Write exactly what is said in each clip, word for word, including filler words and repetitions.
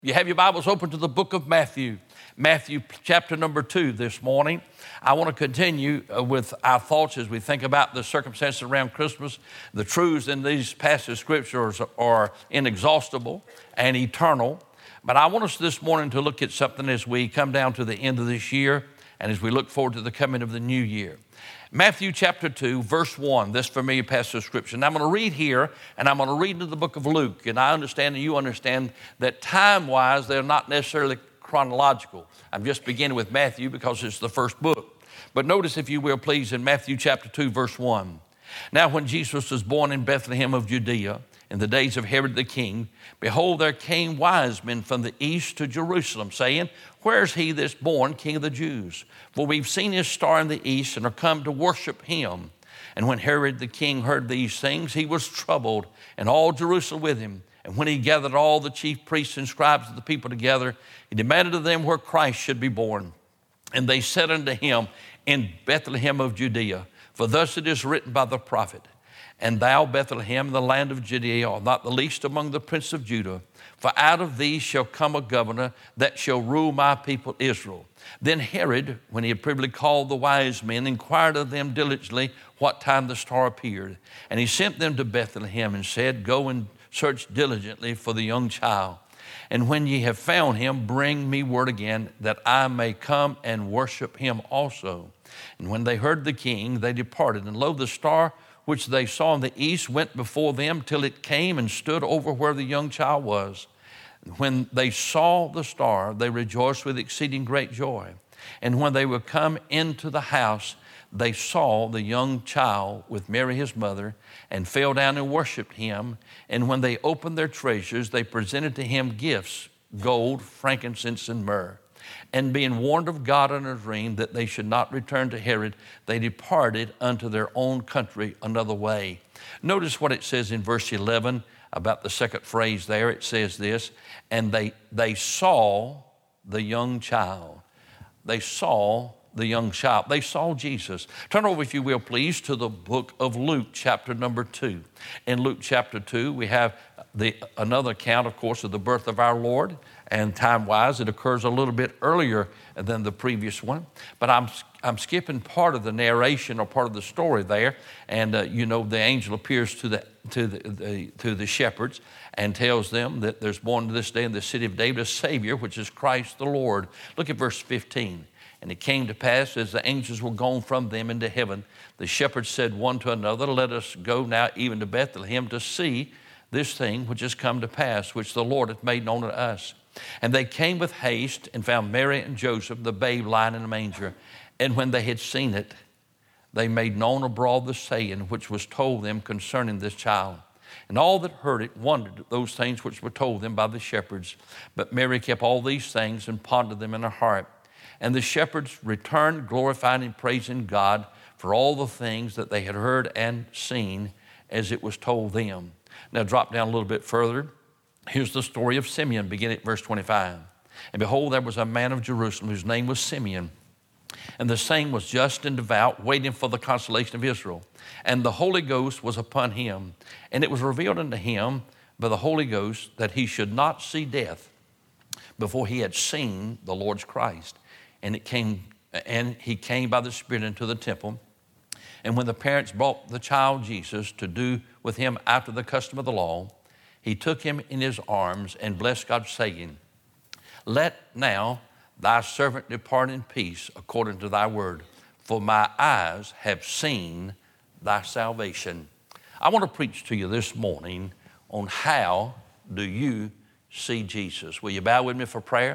You have your Bibles open to the book of Matthew, Matthew chapter number two this morning. I want to continue with our thoughts as we think about the circumstances around Christmas. The truths in these passages of scriptures are inexhaustible and eternal. But I want us this morning to look at something as we come down to the end of this year and as we look forward to the coming of the new year. Matthew chapter two, verse one, this familiar passage of scripture. And I'm going to read here, and I'm going to read into the book of Luke. And I understand and you understand that time-wise, they're not necessarily chronological. I'm just beginning with Matthew because it's the first book. But notice, if you will, please, in Matthew chapter two, verse one. Now when Jesus was born in Bethlehem of Judea, in the days of Herod the king, behold, there came wise men from the east to Jerusalem, saying, where is he that's born King of the Jews? For we've seen his star in the east and are come to worship him. And when Herod the king heard these things, he was troubled, and all Jerusalem with him. And when he gathered all the chief priests and scribes of the people together, he demanded of them where Christ should be born. And they said unto him, in Bethlehem of Judea, for thus it is written by the prophet, and thou, Bethlehem, in the land of Judea, art not the least among the princes of Judah, for out of thee shall come a governor that shall rule my people Israel. Then Herod, when he had privily called the wise men, inquired of them diligently what time the star appeared. And he sent them to Bethlehem and said, go and search diligently for the young child. And when ye have found him, bring me word again, that I may come and worship him also. And when they heard the king, they departed. And lo, the star which they saw in the east went before them till it came and stood over where the young child was. And when they saw the star, they rejoiced with exceeding great joy. And when they were come into the house, they saw the young child with Mary his mother, and fell down and worshiped him. And when they opened their treasures, they presented to him gifts, gold, frankincense, and myrrh. And being warned of God in a dream that they should not return to Herod, they departed unto their own country another way. Notice what it says in verse eleven about the second phrase there. It says this, and they, they saw the young child. They saw the young child. They saw Jesus. Turn over, if you will, please, to the book of Luke, chapter number two. In Luke chapter two, we have the another account, of course, of the birth of our Lord. And time-wise, it occurs a little bit earlier than the previous one. But I'm I'm skipping part of the narration or part of the story there. And, uh, you know, the angel appears to the to the, the to the shepherds and tells them that there's born this day in the city of David a Savior, which is Christ the Lord. Look at verse fifteen. And it came to pass, as the angels were gone from them into heaven, the shepherds said one to another, let us go now even to Bethlehem to see this thing which has come to pass, which the Lord hath made known to us. And they came with haste and found Mary and Joseph, the babe lying in a manger. And when they had seen it, they made known abroad the saying which was told them concerning this child. And all that heard it wondered at those things which were told them by the shepherds. But Mary kept all these things and pondered them in her heart. And the shepherds returned, glorifying and praising God for all the things that they had heard and seen as it was told them. Now drop down a little bit further. Here's the story of Simeon, beginning at verse twenty-five. And behold, there was a man of Jerusalem whose name was Simeon. And the same was just and devout, waiting for the consolation of Israel. And the Holy Ghost was upon him. And it was revealed unto him by the Holy Ghost that he should not see death before he had seen the Lord's Christ. And it came, and he came by the Spirit into the temple. And when the parents brought the child Jesus to do with him after the custom of the law, he took him in his arms and blessed God, saying, let now thy servant depart in peace according to thy word, for my eyes have seen thy salvation. I want to preach to you this morning on how do you see Jesus. Will you bow with me for prayer?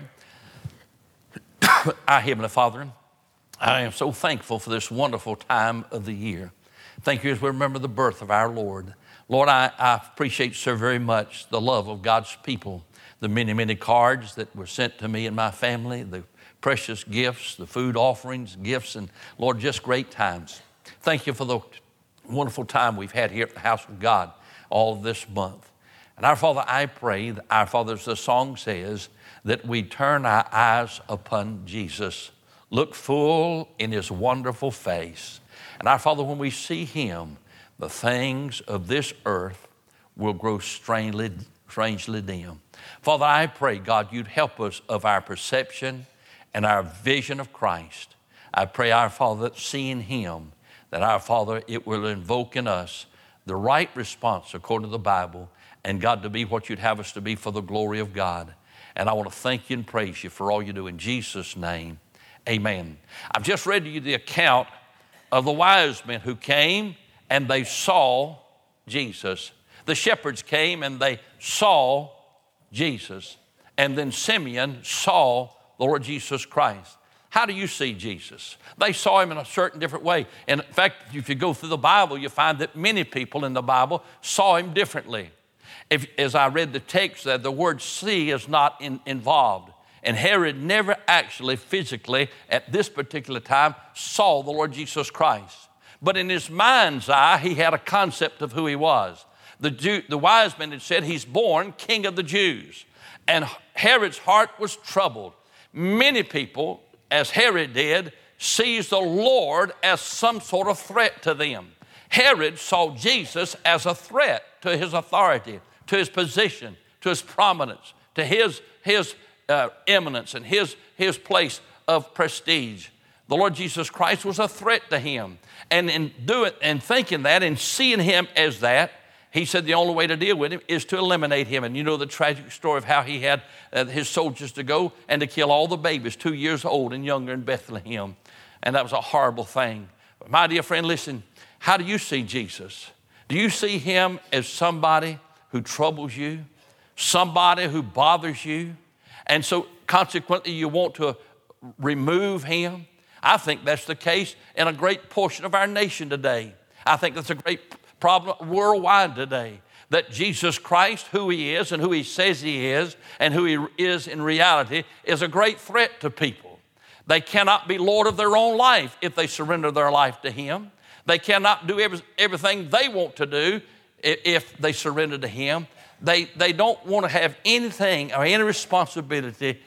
Our Heavenly Father, I am so thankful for this wonderful time of the year. Thank you as we remember the birth of our Lord. Lord, I, I appreciate so very much the love of God's people, the many, many cards that were sent to me and my family, the precious gifts, the food offerings, gifts, and Lord, just great times. Thank you for the wonderful time we've had here at the house of God all this month. And our Father, I pray, that our Father, as the song says, that we turn our eyes upon Jesus, look full in his wonderful face. And our Father, when we see him, the things of this earth will grow strangely strangely dim. Father, I pray, God, you'd help us of our perception and our vision of Christ. I pray, our Father, that seeing him, that our Father, it will invoke in us the right response according to the Bible, and God, to be what you'd have us to be for the glory of God. And I want to thank you and praise you for all you do in Jesus' name. Amen. I've just read to you the account of the wise men who came and they saw Jesus. The shepherds came and they saw Jesus. And then Simeon saw the Lord Jesus Christ. How do you see Jesus? They saw him in a certain different way. And in fact, if you go through the Bible, you find that many people in the Bible saw him differently. If, as I read the text, that the word see is not in, involved. And Herod never actually physically at this particular time saw the Lord Jesus Christ. But in his mind's eye, he had a concept of who he was. The, Jew, the wise men had said, he's born King of the Jews. And Herod's heart was troubled. Many people, as Herod did, sees the Lord as some sort of threat to them. Herod saw Jesus as a threat to his authority, to his position, to his prominence, to his, his uh, eminence and his, his place of prestige. The Lord Jesus Christ was a threat to him. And in doing and thinking that and seeing him as that, he said the only way to deal with him is to eliminate him. And you know the tragic story of how he had uh, his soldiers to go and to kill all the babies two years old and younger in Bethlehem. And that was a horrible thing. But my dear friend, listen, how do you see Jesus? Do you see him as somebody who troubles you, somebody who bothers you, and so consequently you want to remove him? I think that's the case in a great portion of our nation today. I think that's a great problem worldwide today, that Jesus Christ, who he is and who he says he is and who he is in reality, is a great threat to people. They cannot be Lord of their own life if they surrender their life to him. They cannot do every, everything they want to do if they surrender to him. They, they don't want to have anything or any responsibility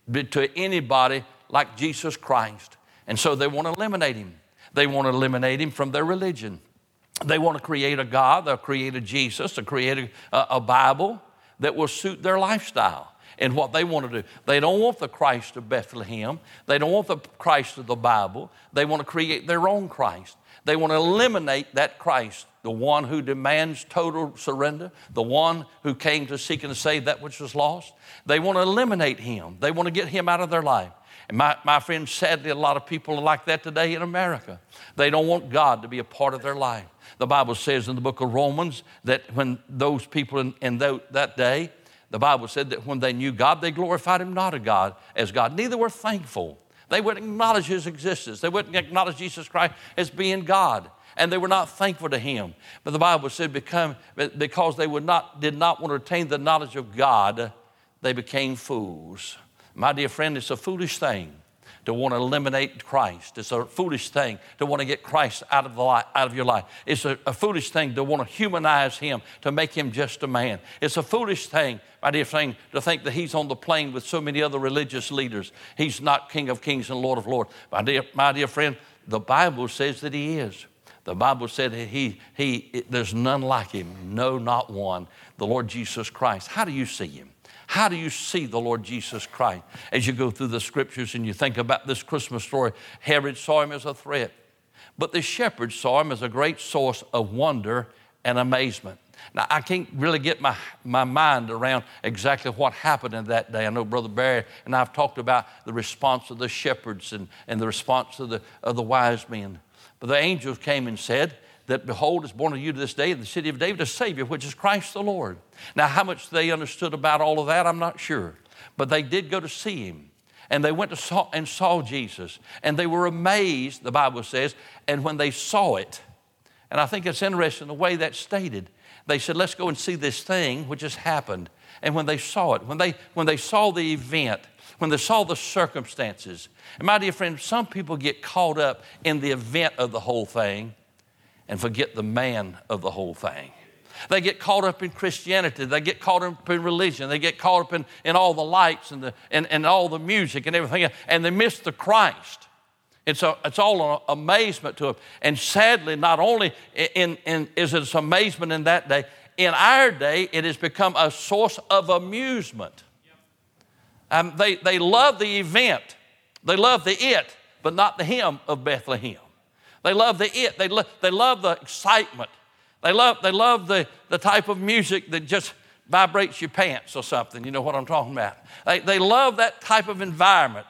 to anybody like Jesus Christ. And so they want to eliminate him. They want to eliminate him from their religion. They want to create a God, they'll create a Jesus, they'll create a, a Bible that will suit their lifestyle and what they want to do. They don't want the Christ of Bethlehem. They don't want the Christ of the Bible. They want to create their own Christ. They want to eliminate that Christ, the one who demands total surrender, the one who came to seek and to save that which was lost. They want to eliminate him. They want to get him out of their life. And my, my friends, sadly, a lot of people are like that today in America. They don't want God to be a part of their life. The Bible says in the book of Romans that when those people in, in the, that day, the Bible said that when they knew God, they glorified him not as God, as God. Neither were thankful. They wouldn't acknowledge his existence. They wouldn't acknowledge Jesus Christ as being God. And they were not thankful to him. But the Bible said become, because they would not, did not want to attain the knowledge of God, they became fools. My dear friend, it's a foolish thing to want to eliminate Christ. It's a foolish thing to want to get Christ out of, the life, out of your life. It's a, a foolish thing to want to humanize him, to make him just a man. It's a foolish thing, my dear friend, to think that he's on the plane with so many other religious leaders. He's not King of Kings and Lord of Lords. My dear, my dear friend, the Bible says that he is. The Bible said that he, he, there's none like him, no, not one, the Lord Jesus Christ. How do you see him? How do you see the Lord Jesus Christ? As you go through the scriptures and you think about this Christmas story, Herod saw him as a threat, but the shepherds saw him as a great source of wonder and amazement. Now, I can't really get my, my mind around exactly what happened in that day. I know Brother Barry and I have talked about the response of the shepherds and, and the response of the, of the wise men. But the angels came and said that, behold, is born to you this day in the city of David a Savior, which is Christ the Lord. Now, how much they understood about all of that, I'm not sure. But they did go to see him. And they went to saw, and saw Jesus. And they were amazed, the Bible says. And when they saw it, and I think it's interesting the way that's stated, they said, let's go and see this thing which has happened. And when they saw it, when they, when they saw the event, when they saw the circumstances, and my dear friend, some people get caught up in the event of the whole thing and forget the man of the whole thing. They get caught up in Christianity. They get caught up in religion. They get caught up in, in all the lights and, the, and, and all the music and everything else, and they miss the Christ. It's, a, it's all an amazement to them. And sadly, not only in, in, is it amazement in that day, in our day, it has become a source of amusement. Um, they, they love the event. They love the it, but not the him of Bethlehem. They love the it. They, lo- they love the excitement. They love, they love the, the type of music that just vibrates your pants or something. You know what I'm talking about. They, they love that type of environment.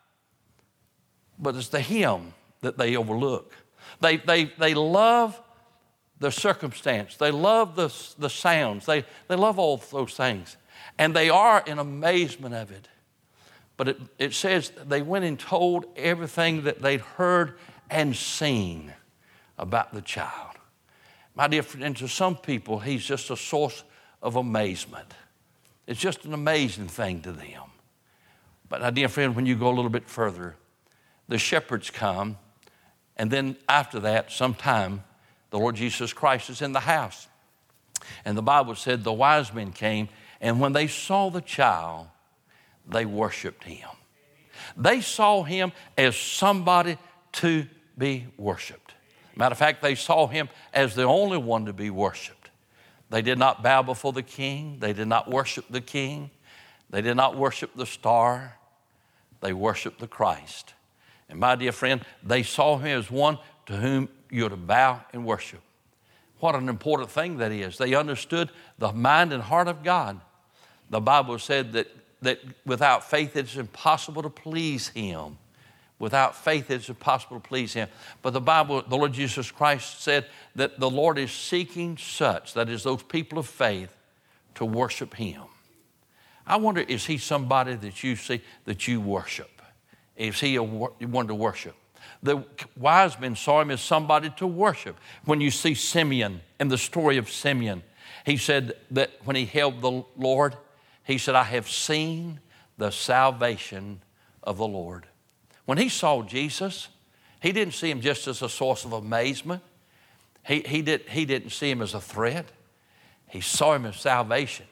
But it's the him that they overlook. They, they, they love the circumstance. They love the, the sounds. They, they love all those things. And they are in amazement of it. But it, it says they went and told everything that they'd heard and seen about the child. My dear friend, to some people, he's just a source of amazement. It's just an amazing thing to them. But my dear friend, when you go a little bit further, the shepherds come, and then after that, sometime, the Lord Jesus Christ is in the house. And the Bible said the wise men came, and when they saw the child, they worshiped him. They saw him as somebody to be worshiped. Matter of fact, they saw him as the only one to be worshiped. They did not bow before the king. They did not worship the king. They did not worship the star. They worshiped the Christ. And my dear friend, they saw him as one to whom you're to bow and worship. What an important thing that is. They understood the mind and heart of God. The Bible said that, that without faith it's impossible to please him. Without faith it's impossible to please him. But the Bible, the Lord Jesus Christ said that the Lord is seeking such, that is those people of faith, to worship him. I wonder, is he somebody that you see, that you worship? Is he a one to worship? The wise men saw him as somebody to worship. When you see Simeon, in the story of Simeon, he said that when he held the Lord, he said, I have seen the salvation of the Lord. When he saw Jesus, he didn't see him just as a source of amazement. He, he, did, he didn't see him as a threat. He saw him as salvation.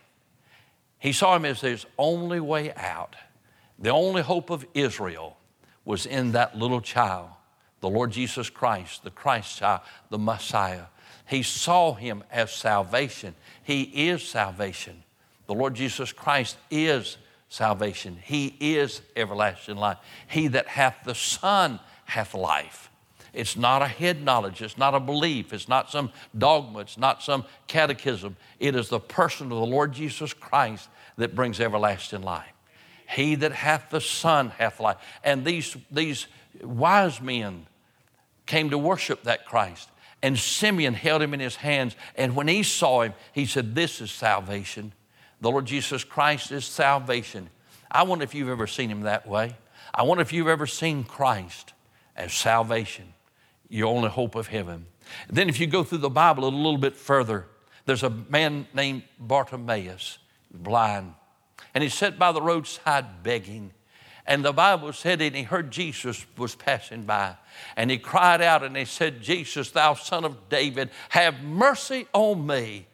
He saw him as his only way out. The only hope of Israel was in that little child, the Lord Jesus Christ, the Christ child, the Messiah. He saw him as salvation. He is salvation. The Lord Jesus Christ is salvation. He is everlasting life. He that hath the Son hath life. It's not a head knowledge. It's not a belief. It's not some dogma. It's not some catechism. It is the person of the Lord Jesus Christ that brings everlasting life. He that hath the Son hath life. And these, these wise men came to worship that Christ. And Simeon held him in his hands. And when he saw him, he said, this is salvation. The Lord Jesus Christ is salvation. I wonder if you've ever seen him that way. I wonder if you've ever seen Christ as salvation, your only hope of heaven. Then if you go through the Bible a little bit further, there's a man named Bartimaeus, blind. And he sat by the roadside begging. And the Bible said, and he heard Jesus was passing by. And he cried out and he said, Jesus, thou son of David, have mercy on me.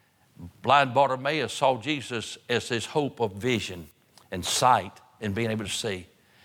Blind Bartimaeus saw Jesus as his hope of vision and sight and being able to see.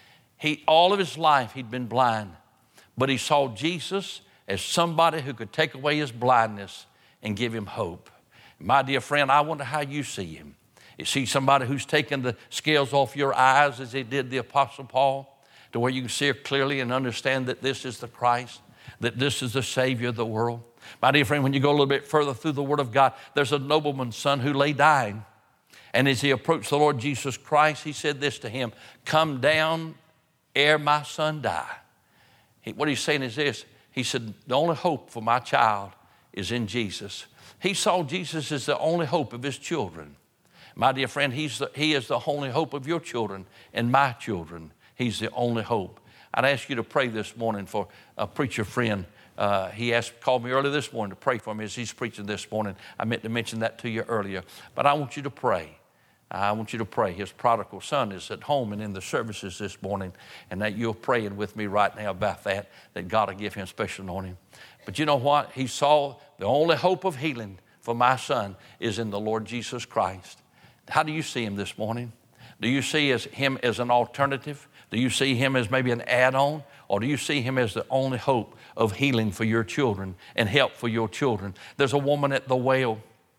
He, all of his life he'd been blind. But he saw Jesus as somebody who could take away his blindness and give him hope. My dear friend, I wonder how you see him. Is he somebody who's taken the scales off your eyes as he did the Apostle Paul, to where you can see clearly and understand that this is the Christ, that this is the Savior of the world? My dear friend, when you go a little bit further through the Word of God, there's a nobleman's son who lay dying. And as he approached the Lord Jesus Christ, he said this to him, come down ere my son die. He, what he's saying is this. He said, the only hope for my child is in Jesus. He saw Jesus as the only hope of his children. My dear friend, he's the, he is the only hope of your children and my children. He's the only hope. I'd ask you to pray this morning for a preacher friend. Uh, he asked, called me early this morning to pray for me as he's preaching this morning. I meant to mention that to you earlier. But I want you to pray. I want you to pray. His prodigal son is at home and in the services this morning, and that you're praying with me right now about that, that God will give him special anointing. But you know what? He saw the only hope of healing for my son is in the Lord Jesus Christ. How do you see him this morning? Do you see as him as an alternative? Do you see him as maybe an add-on? Or do you see him as the only hope of healing for your children and help for your children? There's a woman at the well.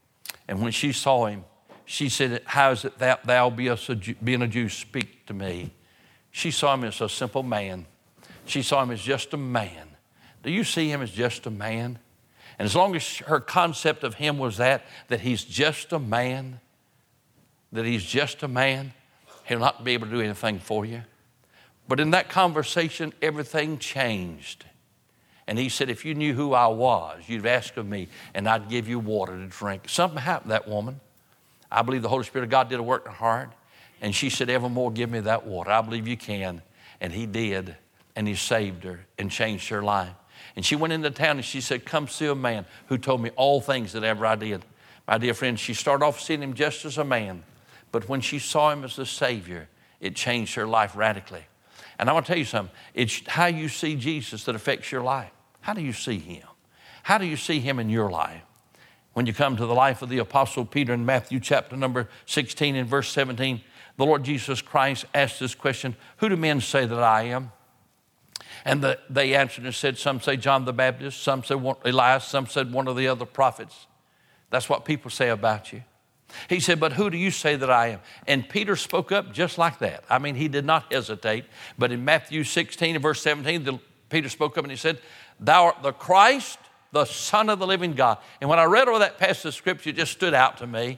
And when she saw him, she said, how is it that thou, being a Jew, speak to me? She saw him as a simple man. She saw him as just a man. Do you see him as just a man? And as long as her concept of him was that, that he's just a man, that he's just a man, he'll not be able to do anything for you. But in that conversation, everything changed. And he said, if you knew who I was, you'd ask of me, and I'd give you water to drink. Something happened to that woman. I believe the Holy Spirit of God did a work in her heart. And she said, evermore, give me that water. I believe you can. And he did. And he saved her and changed her life. And she went into town and she said, come see a man who told me all things that ever I did. My dear friend, she started off seeing him just as a man. But when she saw him as the Savior, it changed her life radically. And I want to tell you something. It's how you see Jesus that affects your life. How do you see him? How do you see him in your life? When you come to the life of the Apostle Peter in Matthew chapter number sixteen and verse seventeen, the Lord Jesus Christ asked this question, who do men say that I am? And the, they answered and said, some say John the Baptist, some said Elias, some said one of the other prophets. That's what people say about you. He said, but who do you say that I am? And Peter spoke up just like that. I mean, he did not hesitate. But in Matthew sixteen and verse seventeen, the, Peter spoke up and he said, thou art the Christ, the Son of the living God. And when I read over that passage of Scripture, it just stood out to me.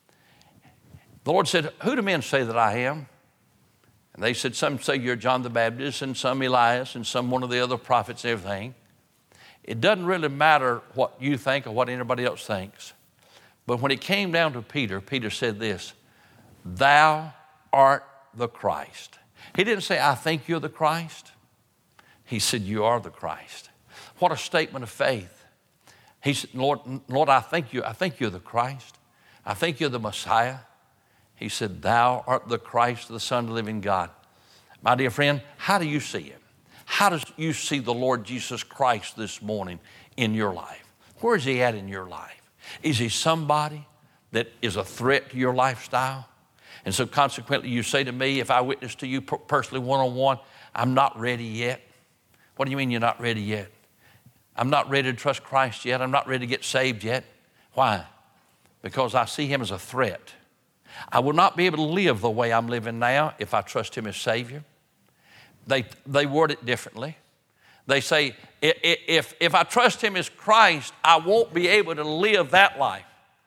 The Lord said, who do men say that I am? And they said, some say you're John the Baptist, and some Elias, and some one of the other prophets and everything. It doesn't really matter what you think or what anybody else thinks. But when it came down to Peter, Peter said this, thou art the Christ. He didn't say, I think you're the Christ. He said, you are the Christ. What a statement of faith. He said, Lord, Lord, I think you, I think you're the Christ. I think you're the Messiah. He said, thou art the Christ, the Son of the living God. My dear friend, how do you see him? How do you see the Lord Jesus Christ this morning in your life? Where is he at in your life? Is he somebody that is a threat to your lifestyle? And so consequently, you say to me, if I witness to you personally one-on-one, I'm not ready yet. What do you mean you're not ready yet? I'm not ready to trust Christ yet. I'm not ready to get saved yet. Why? Because I see him as a threat. I will not be able to live the way I'm living now if I trust him as Savior. They, they word it differently. They say, if, if I trust him as Christ, I won't be able to live that life.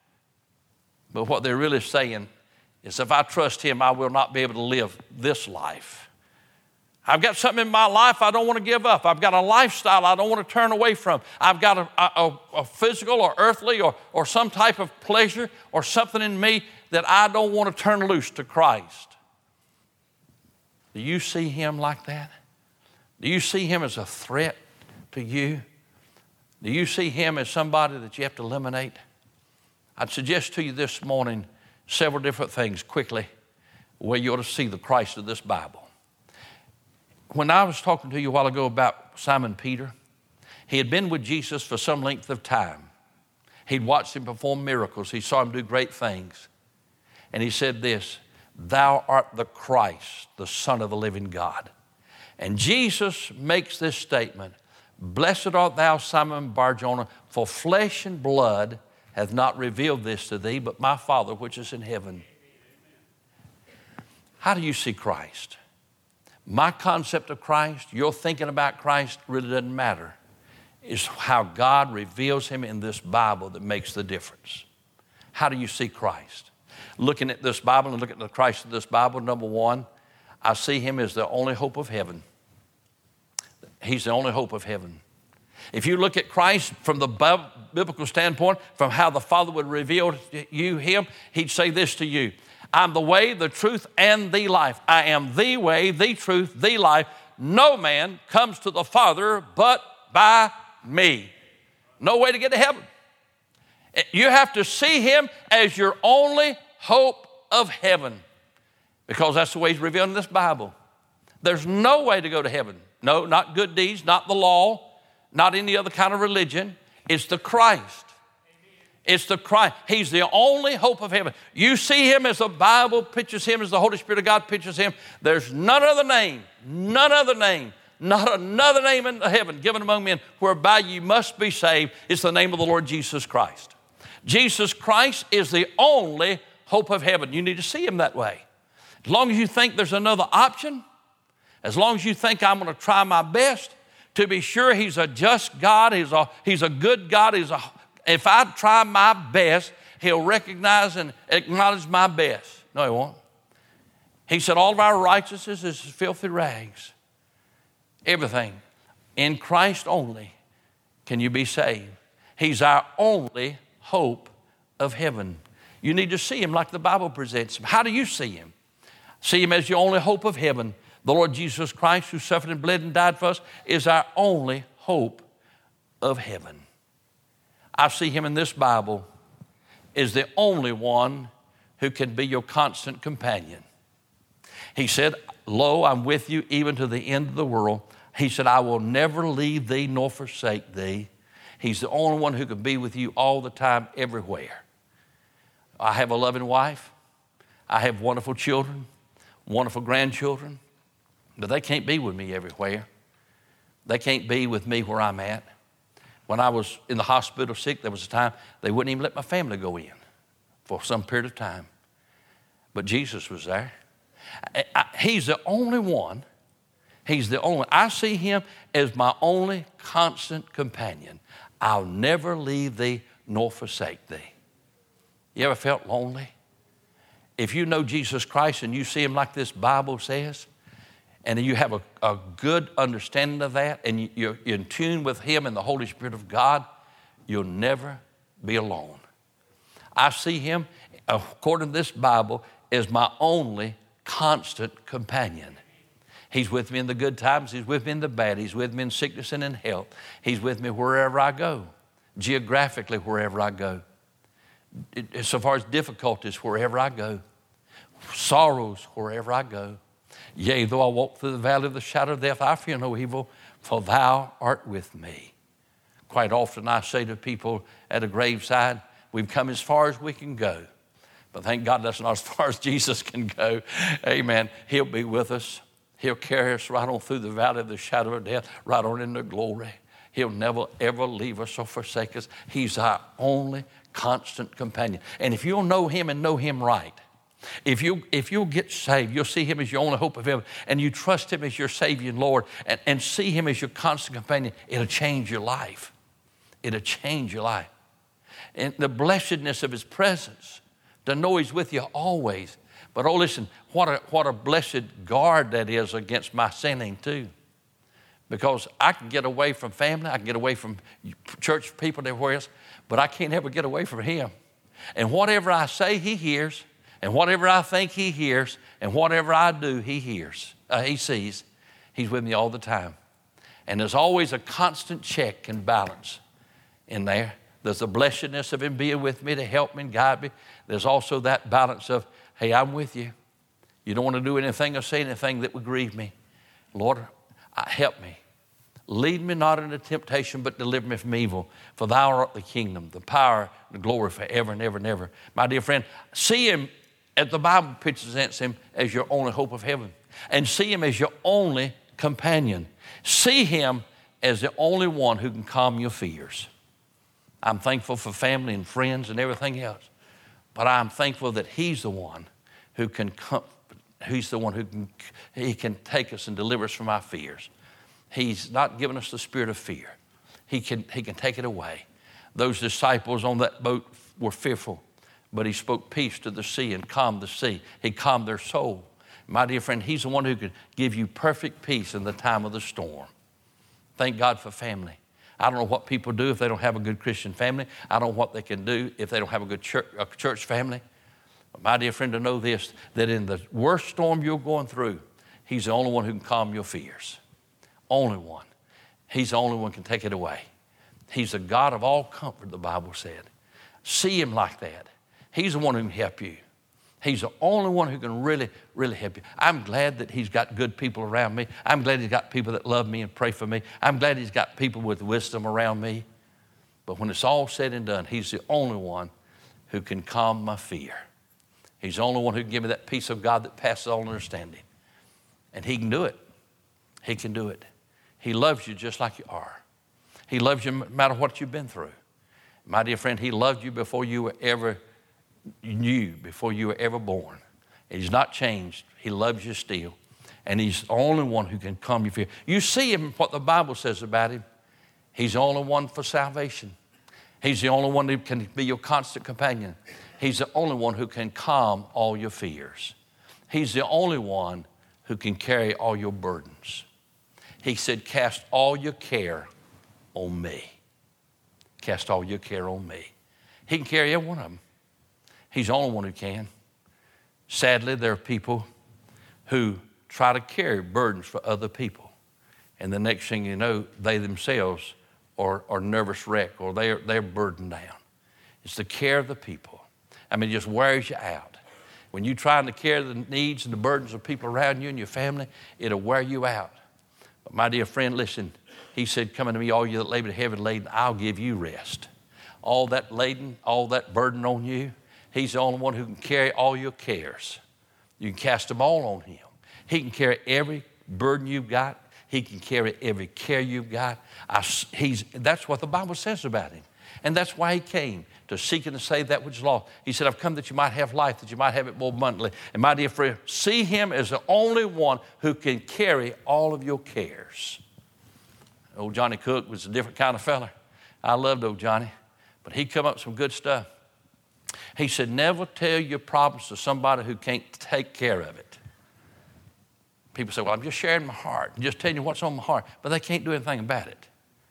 But what they're really saying is, if I trust him, I will not be able to live this life. I've got something in my life I don't want to give up. I've got a lifestyle I don't want to turn away from. I've got a, a, a physical or earthly or, or some type of pleasure or something in me that I don't want to turn loose to Christ. Do you see him like that? Do you see him as a threat to you? Do you see him as somebody that you have to eliminate? I'd suggest to you this morning several different things quickly where you ought to see the Christ of this Bible. When I was talking to you a while ago about Simon Peter, he had been with Jesus for some length of time. He'd watched him perform miracles. He saw him do great things. And he said this, thou art the Christ, the Son of the living God. And Jesus makes this statement, blessed art thou, Simon Bar-Jonah, for flesh and blood hath not revealed this to thee, but my Father which is in heaven. How do you see Christ? My concept of Christ, your thinking about Christ really doesn't matter. It's how God reveals him in this Bible that makes the difference. How do you see Christ? Looking at this Bible and looking at the Christ of this Bible, number one, I see him as the only hope of heaven. He's the only hope of heaven. If you look at Christ from the biblical standpoint, from how the Father would reveal to you him, he'd say this to you, I'm the way, the truth, and the life. I am the way, the truth, the life. No man comes to the Father but by me. No way to get to heaven. You have to see him as your only hope of heaven, because that's the way he's revealed in this Bible. There's no way to go to heaven. No, not good deeds, not the law, not any other kind of religion. It's the Christ. It's the Christ. He's the only hope of heaven. You see him as the Bible pictures him, as the Holy Spirit of God pictures him. There's none other name, none other name, not another name in heaven given among men whereby you must be saved. It's the name of the Lord Jesus Christ. Jesus Christ is the only hope of heaven. You need to see him that way. As long as you think there's another option, as long as you think I'm going to try my best to be sure he's a just God, he's a, he's a good God, he's a, if I try my best, he'll recognize and acknowledge my best. No, he won't. He said all of our righteousness is filthy rags. Everything. In Christ only can you be saved. He's our only hope of heaven. You need to see him like the Bible presents him. How do you see him? See him as your only hope of heaven. The Lord Jesus Christ, who suffered and bled and died for us, is our only hope of heaven. I see him in this Bible as the only one who can be your constant companion. He said, lo, I'm with you even to the end of the world. He said, I will never leave thee nor forsake thee. He's the only one who can be with you all the time, everywhere. I have a loving wife. I have wonderful children, wonderful grandchildren, but they can't be with me everywhere. They can't be with me where I'm at. When I was in the hospital sick, there was a time they wouldn't even let my family go in for some period of time. But Jesus was there. I, I, he's the only one. He's the only. I see him as my only constant companion. I'll never leave thee nor forsake thee. You ever felt lonely? If you know Jesus Christ and you see him like this Bible says, and you have a, a good understanding of that, and you, you're in tune with him and the Holy Spirit of God, you'll never be alone. I see him, according to this Bible, as my only constant companion. He's with me in the good times. He's with me in the bad. He's with me in sickness and in health. He's with me wherever I go, geographically wherever I go. It, so far as difficulties, wherever I go, sorrows, wherever I go. Yea, though I walk through the valley of the shadow of death, I fear no evil, for thou art with me. Quite often I say to people at a graveside, we've come as far as we can go. But thank God that's not as far as Jesus can go. Amen. He'll be with us. He'll carry us right on through the valley of the shadow of death, right on into glory. He'll never, ever leave us or forsake us. He's our only constant companion. And if you'll know him and know him right, if, you, if you'll get saved, you'll see him as your only hope of heaven, and you trust him as your Savior and Lord, and, and see him as your constant companion, it'll change your life. It'll change your life. And the blessedness of his presence, to know he's with you always. But oh, listen, what a, what a blessed guard that is against my sinning too. Because I can get away from family, I can get away from church people everywhere else, but I can't ever get away from him. And whatever I say, he hears. And whatever I think, he hears. And whatever I do, he hears. Uh, he sees. He's with me all the time. And there's always a constant check and balance in there. There's the blessedness of him being with me to help me and guide me. There's also that balance of, hey, I'm with you. You don't want to do anything or say anything that would grieve me. Lord, help me. Lead me not into temptation, but deliver me from evil. For thou art the kingdom, the power, the glory forever and ever and ever. My dear friend, see him as the Bible presents him as your only hope of heaven. And see him as your only companion. See him as the only one who can calm your fears. I'm thankful for family and friends and everything else. But I'm thankful that he's the one who can come, he's the one who can, he can take us and deliver us from our fears. He's not given us the spirit of fear. He can, he can take it away. Those disciples on that boat were fearful, but he spoke peace to the sea and calmed the sea. He calmed their soul. My dear friend, he's the one who can give you perfect peace in the time of the storm. Thank God for family. I don't know what people do if they don't have a good Christian family. I don't know what they can do if they don't have a good church, a church family. But my dear friend, to know this, that in the worst storm you're going through, he's the only one who can calm your fears. Only one. He's the only one who can take it away. He's the God of all comfort, the Bible said. See him like that. He's the one who can help you. He's the only one who can really, really help you. I'm glad that he's got good people around me. I'm glad he's got people that love me and pray for me. I'm glad he's got people with wisdom around me. But when it's all said and done, he's the only one who can calm my fear. He's the only one who can give me that peace of God that passes all understanding. And he can do it. He can do it. He loves you just like you are. He loves you no matter what you've been through. My dear friend, he loved you before you were ever knew, before you were ever born. And he's not changed. He loves you still. And he's the only one who can calm your fear. You see him, what the Bible says about him. He's the only one for salvation. He's the only one who can be your constant companion. He's the only one who can calm all your fears. He's the only one who can carry all your burdens. He said, cast all your care on me. Cast all your care on me. He can carry every one of them. He's the only one who can. Sadly, there are people who try to carry burdens for other people. And the next thing you know, they themselves are, are nervous wreck, or they're, they're burdened down. It's the care of the people. I mean, it just wears you out. When you're trying to carry the needs and the burdens of people around you and your family, it'll wear you out. But my dear friend, listen, he said, come unto me, all you that labor heavy laden, I'll give you rest. All that laden, all that burden on you, he's the only one who can carry all your cares. You can cast them all on him. He can carry every burden you've got. He can carry every care you've got. I, he's, that's what the Bible says about him. And that's why he came, to seek and to save that which is lost. He said, I've come that you might have life, that you might have it more abundantly. And my dear friend, see him as the only one who can carry all of your cares. Old Johnny Cook was a different kind of fella. I loved old Johnny, but he come up with some good stuff. He said, never tell your problems to somebody who can't take care of it. People say, well, I'm just sharing my heart, I'm just telling you what's on my heart, but they can't do anything about it.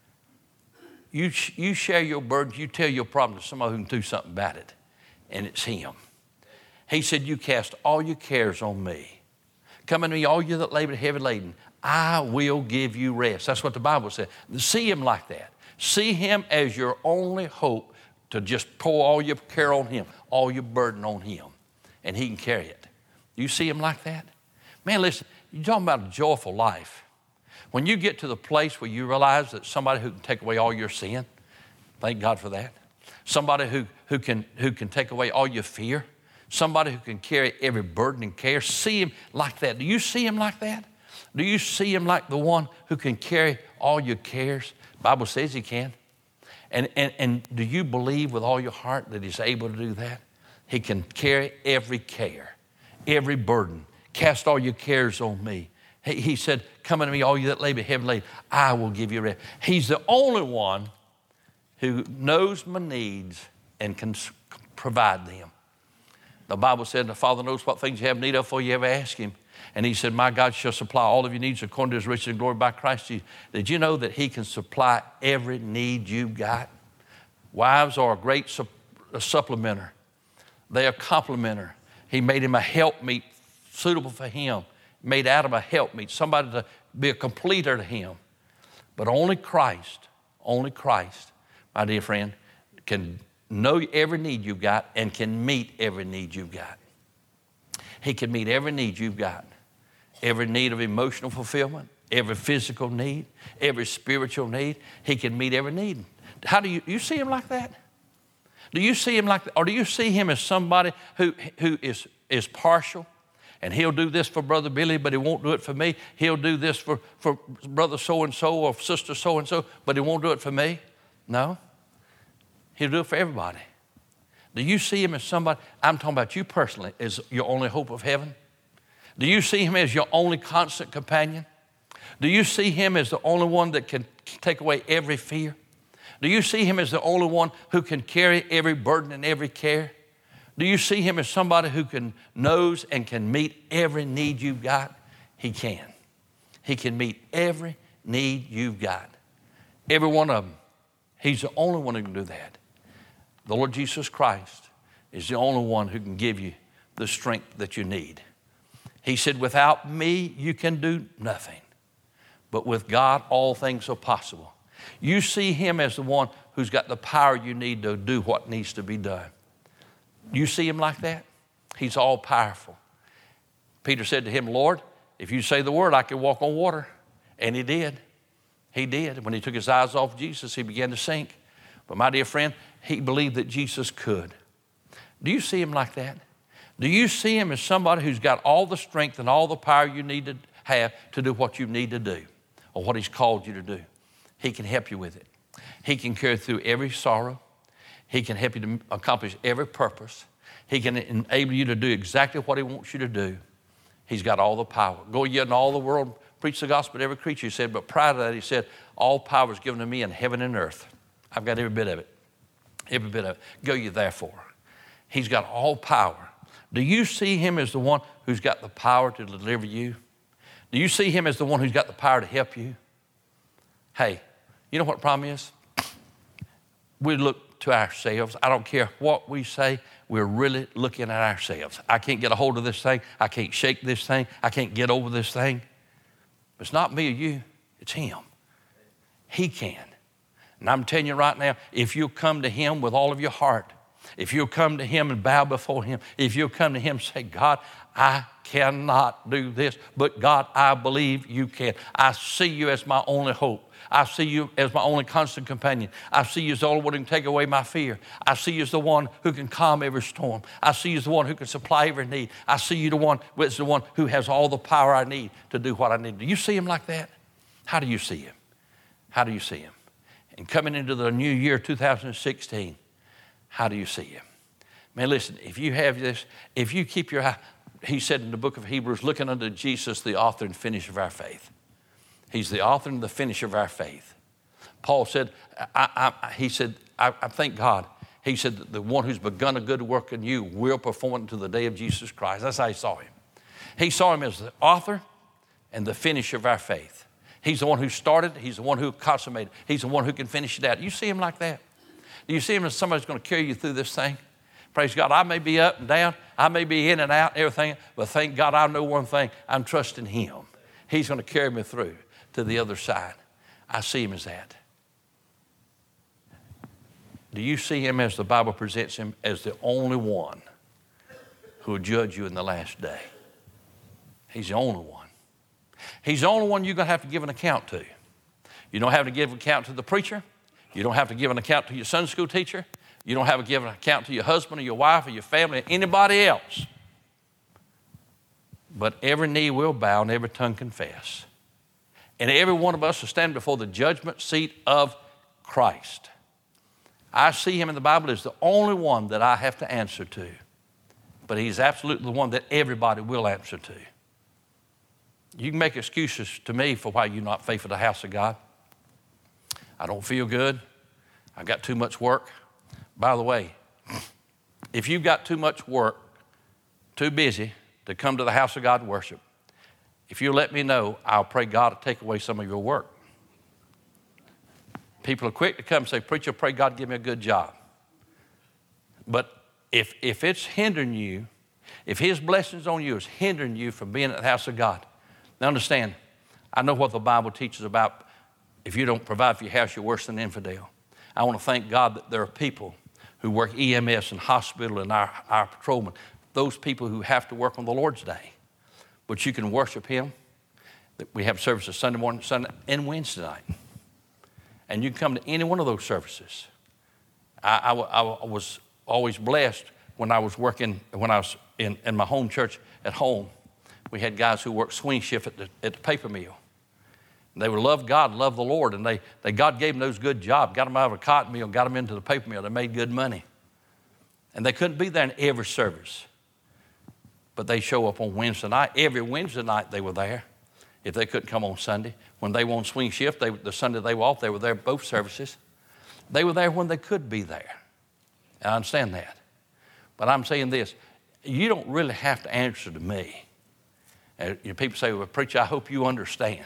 You, you share your burdens, you tell your problem to somebody who can do something about it, and it's him. He said, you cast all your cares on me. Come unto me, all you that labor heavy laden, I will give you rest. That's what the Bible said. See him like that. See him as your only hope to just pour all your care on him, all your burden on him, and he can carry it. You see him like that? Man, listen, you're talking about a joyful life. When you get to the place where you realize that somebody who can take away all your sin, thank God for that. Somebody who, who, can, who can take away all your fear. Somebody who can carry every burden and care. See him like that. Do you see him like that? Do you see him like the one who can carry all your cares? The Bible says he can. And, and, and do you believe with all your heart that he's able to do that? He can carry every care, every burden. Cast all your cares on me. He, he said, come unto me, all you that labor heavy laden, I will give you rest. He's the only one who knows my needs and can provide them. The Bible said the Father knows what things you have need of before you ever ask him. And he said, my God shall supply all of your needs according to his riches and glory by Christ Jesus. Did you know that he can supply every need you've got? Wives are a great supp- a supplementer. They are complementer. He made him a helpmeet suitable for him. Made Adam a helpmeet, somebody to be a completer to him. But only Christ, only Christ, my dear friend, can know every need you've got and can meet every need you've got. He can meet every need you've got. Every need of emotional fulfillment, every physical need, every spiritual need. He can meet every need. How do you, you see him like that? Do you see him like that? Or do you see him as somebody who, who is, is partial? And he'll do this for Brother Billy, but he won't do it for me. He'll do this for, for Brother so-and-so or Sister so-and-so, but he won't do it for me. No. He'll do it for everybody. Do you see him as somebody, I'm talking about you personally, as your only hope of heaven? Do you see him as your only constant companion? Do you see him as the only one that can take away every fear? Do you see him as the only one who can carry every burden and every care? Do you see him as somebody who can knows and can meet every need you've got? He can. He can meet every need you've got. Every one of them. He's the only one who can do that. The Lord Jesus Christ is the only one who can give you the strength that you need. He said, without me, you can do nothing. But with God, all things are possible. You see him as the one who's got the power you need to do what needs to be done. You see him like that? He's all powerful. Peter said to him, Lord, if you say the word, I can walk on water. And he did. He did. When he took his eyes off Jesus, he began to sink. But my dear friend, he believed that Jesus could. Do you see him like that? Do you see him as somebody who's got all the strength and all the power you need to have to do what you need to do or what he's called you to do? He can help you with it. He can carry through every sorrow. He can help you to accomplish every purpose. He can enable you to do exactly what he wants you to do. He's got all the power. Go ye in all the world, preach the gospel to every creature, he said. But prior to that, he said, all power is given to me in heaven and earth. I've got every bit of it. Every bit of it. Go ye therefore. He's got all power. Do you see him as the one who's got the power to deliver you? Do you see him as the one who's got the power to help you? Hey, you know what the problem is? We look to ourselves. I don't care what we say. We're really looking at ourselves. I can't get a hold of this thing. I can't shake this thing. I can't get over this thing. It's not me or you. It's him. He can. And I'm telling you right now, if you'll come to him with all of your heart, if you'll come to him and bow before him, if you'll come to him and say, God, I cannot do this, but God, I believe you can. I see you as my only hope. I see you as my only constant companion. I see you as the only one who can take away my fear. I see you as the one who can calm every storm. I see you as the one who can supply every need. I see you the one as the one who has all the power I need to do what I need. Do you see him like that? How do you see him? How do you see him? And coming into the new year, two thousand sixteen, how do you see him? Man, listen, if you have this, if you keep your eye, he said in the book of Hebrews, looking unto Jesus, the author and finisher of our faith. He's the author and the finisher of our faith. Paul said, I, I, he said, I, I thank God. He said that the one who's begun a good work in you will perform it until the day of Jesus Christ. That's how he saw him. He saw him as the author and the finisher of our faith. He's the one who started. He's the one who consummated. He's the one who can finish it out. You see him like that? Do you see him as somebody's going to carry you through this thing? Praise God. I may be up and down. I may be in and out, everything. But thank God I know one thing. I'm trusting him. He's going to carry me through to the other side. I see him as that. Do you see him as the Bible presents him as the only one who will judge you in the last day? He's the only one. He's the only one you're going to have to give an account to. You don't have to give an account to the preacher. You don't have to give an account to your Sunday school teacher. You don't have to give an account to your husband or your wife or your family or anybody else. But every knee will bow and every tongue confess. And every one of us will stand before the judgment seat of Christ. I see him in the Bible as the only one that I have to answer to. But he's absolutely the one that everybody will answer to. You can make excuses to me for why you're not faithful to the house of God. I don't feel good. I've got too much work. By the way, if you've got too much work, too busy to come to the house of God and worship, if you let me know, I'll pray God to take away some of your work. People are quick to come and say, preacher, pray God give me a good job. But if, if it's hindering you, if his blessings on you is hindering you from being at the house of God, now understand, I know what the Bible teaches about if you don't provide for your house, you're worse than an infidel. I want to thank God that there are people who work E M S and hospital and our, our patrolmen, those people who have to work on the Lord's day. But you can worship him. We have services Sunday morning, Sunday, and Wednesday night. And you can come to any one of those services. I, I, I was always blessed when I was working, when I was in, in my home church at home. We had guys who worked swing shift at the, at the paper mill. They would love God, love the Lord, and they, they God gave them those good jobs, got them out of a cotton mill, got them into the paper mill. They made good money. And they couldn't be there in every service. But they show up on Wednesday night. Every Wednesday night they were there if they couldn't come on Sunday. When they were on swing shift, they, the Sunday they were off, they were there both services. They were there when they could be there. I understand that. But I'm saying this, you don't really have to answer to me. And you know, people say, well, preacher, I hope you understand.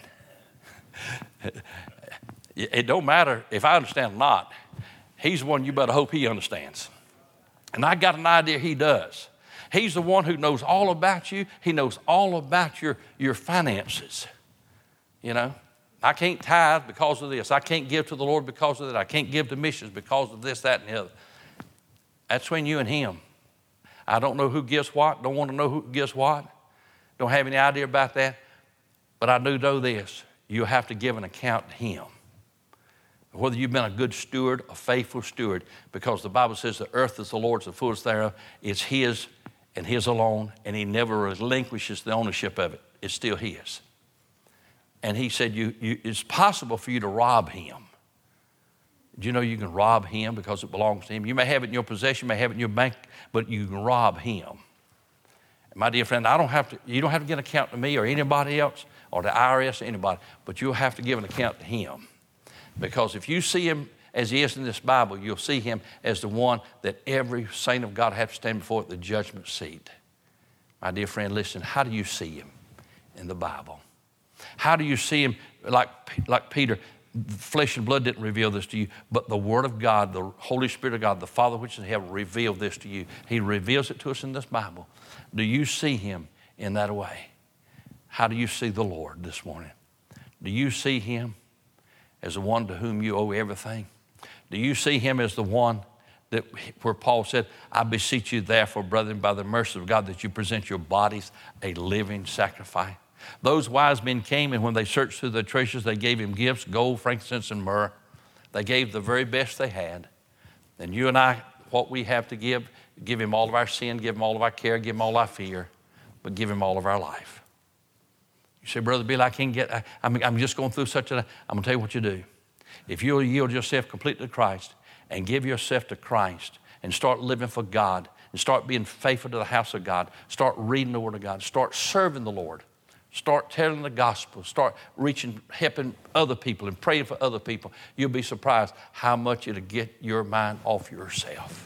It don't matter if I understand or not. He's the one you better hope he understands. And I got an idea he does. He's the one who knows all about you. He knows all about your, your finances. You know, I can't tithe because of this. I can't give to the Lord because of that. I can't give to missions because of this, that, and the other. That's between you and him. I don't know who gives what. Don't want to know who gives what. Don't have any idea about that. But I do know this. You have to give an account to him. Whether you've been a good steward, a faithful steward, because the Bible says the earth is the Lord's, the fullness thereof. It's his and his alone, and he never relinquishes the ownership of it. It's still his. And he said, you, you, it's possible for you to rob him. Do you know you can rob him because it belongs to him? You may have it in your possession, you may have it in your bank, but you can rob him. My dear friend, I don't have to, you don't have to give an account to me or anybody else or the I R S or anybody, but you'll have to give an account to him. Because if you see him as he is in this Bible, you'll see him as the one that every saint of God has to stand before at the judgment seat. My dear friend, listen, how do you see him in the Bible? How do you see him like, like Peter? Flesh and blood didn't reveal this to you, but the Word of God, the Holy Spirit of God, the Father which is in heaven, revealed this to you. He reveals it to us in this Bible. Do you see him in that way? How do you see the Lord this morning? Do you see him as the one to whom you owe everything? Do you see him as the one that where Paul said, I beseech you therefore, brethren, by the mercy of God, that you present your bodies a living sacrifice? Those wise men came, and when they searched through their treasures, they gave him gifts, gold, frankincense, and myrrh. They gave the very best they had. And you and I, what we have to give, give him all of our sin, give him all of our care, give him all our fear, but give him all of our life. You say, Brother Bill, I can't get, I, I'm, I'm just going through such a, I'm going to tell you what you do. If you'll yield yourself completely to Christ and give yourself to Christ and start living for God and start being faithful to the house of God, start reading the Word of God, start serving the Lord, start telling the gospel, start reaching, helping other people and praying for other people, you'll be surprised how much it'll get your mind off yourself.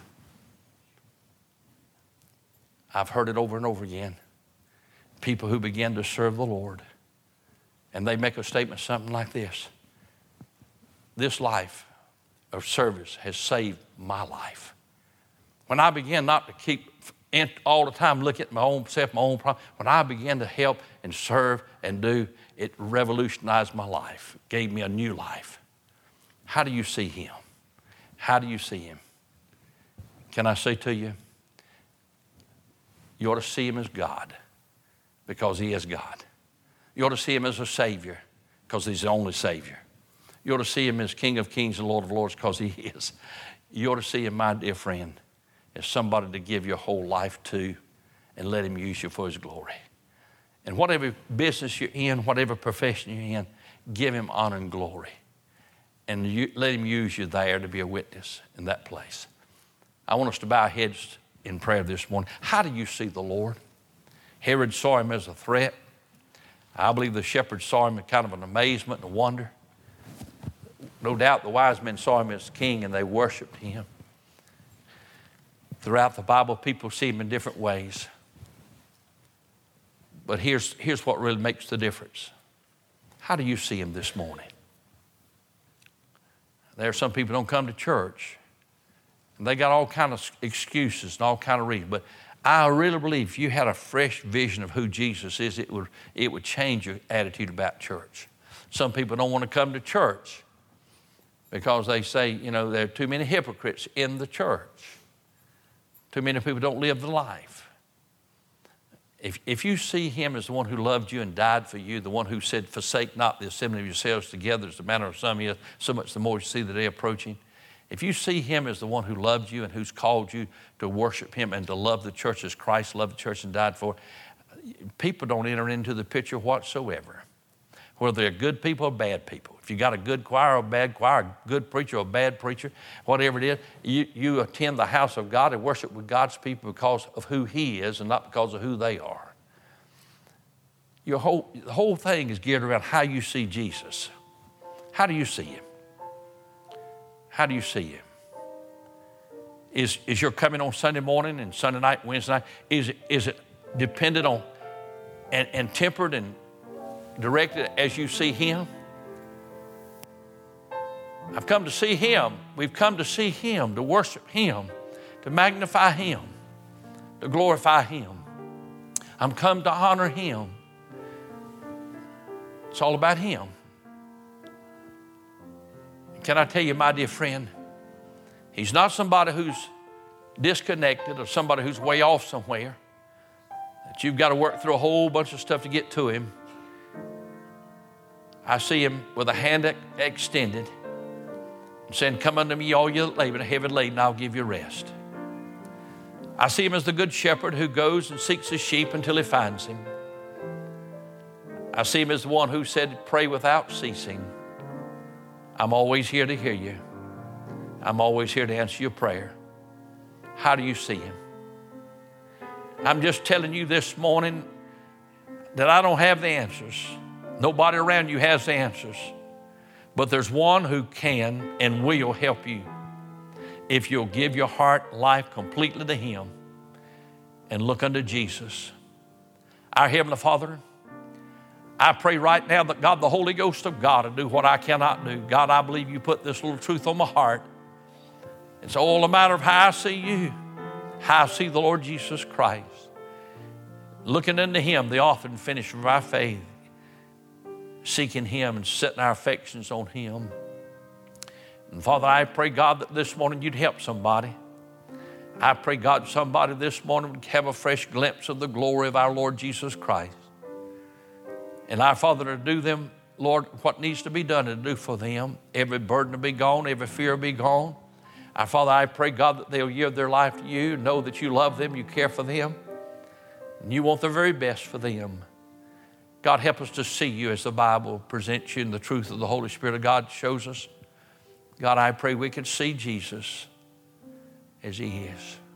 I've heard it over and over again. People who begin to serve the Lord, and they make a statement something like this: this life of service has saved my life. When I began not to keep all the time looking at my own self, my own problem, when I began to help and serve and do, it revolutionized my life, gave me a new life. How do you see him? How do you see him? Can I say to you, you ought to see him as God, because he is God. You ought to see him as a Savior, because he's the only Savior. You ought to see him as King of Kings and Lord of Lords, because he is. You ought to see him, my dear friend, as somebody to give your whole life to and let him use you for his glory. And whatever business you're in, whatever profession you're in, give him honor and glory. And you, let him use you there to be a witness in that place. I want us to bow our heads in prayer this morning. How do you see the Lord? Herod saw him as a threat. I believe the shepherds saw him as kind of an amazement and a wonder. No doubt the wise men saw him as king and they worshiped him. Throughout the Bible, people see him in different ways. But here's, here's what really makes the difference. How do you see him this morning? There are some people who don't come to church, and they got all kind of excuses and all kind of reasons. But I really believe if you had a fresh vision of who Jesus is, it would, it would change your attitude about church. Some people don't want to come to church because they say, you know, there are too many hypocrites in the church. Too many people don't live the life. If, if you see him as the one who loved you and died for you, the one who said, forsake not the assembly of yourselves together, as the manner of some is, so much the more you see the day approaching. If you see him as the one who loved you and who's called you to worship him and to love the church as Christ loved the church and died for, people don't enter into the picture whatsoever. Whether they're good people or bad people. If you got a good choir or a bad choir, a good preacher or a bad preacher, whatever it is, you, you attend the house of God and worship with God's people because of who he is and not because of who they are. Your whole, the whole thing is geared around how you see Jesus. How do you see him? How do you see him? Is, is your coming on Sunday morning and Sunday night, Wednesday night, is, is it dependent on and, and tempered and directed as you see him? I've come to see him. We've come to see him, to worship him, to magnify him, to glorify him. I'm come to honor him. It's all about him. Can I tell you, my dear friend, he's not somebody who's disconnected or somebody who's way off somewhere, that you've got to work through a whole bunch of stuff to get to him. I see him with a hand extended and saying, come unto me, all you that labor and heavy laden, I'll give you rest. I see him as the good shepherd who goes and seeks his sheep until he finds him. I see him as the one who said, pray without ceasing. I'm always here to hear you. I'm always here to answer your prayer. How do you see him? I'm just telling you this morning that I don't have the answers. Nobody around you has the answers. But there's one who can and will help you if you'll give your heart, life completely to him and look unto Jesus. Our Heavenly Father, I pray right now that God, the Holy Ghost of God, will do what I cannot do. God, I believe you put this little truth on my heart. It's all a matter of how I see you, how I see the Lord Jesus Christ. Looking into him, the author and finisher of our faith, seeking him and setting our affections on him. And Father, I pray, God, that this morning you'd help somebody. I pray, God, somebody this morning would have a fresh glimpse of the glory of our Lord Jesus Christ. And our Father, to do them, Lord, what needs to be done to do for them. Every burden to be gone, every fear to be gone. Our Father, I pray, God, that they'll yield their life to you, know that you love them, you care for them, and you want the very best for them. God, help us to see you as the Bible presents you and the truth of the Holy Spirit of God shows us. God, I pray we can see Jesus as he is.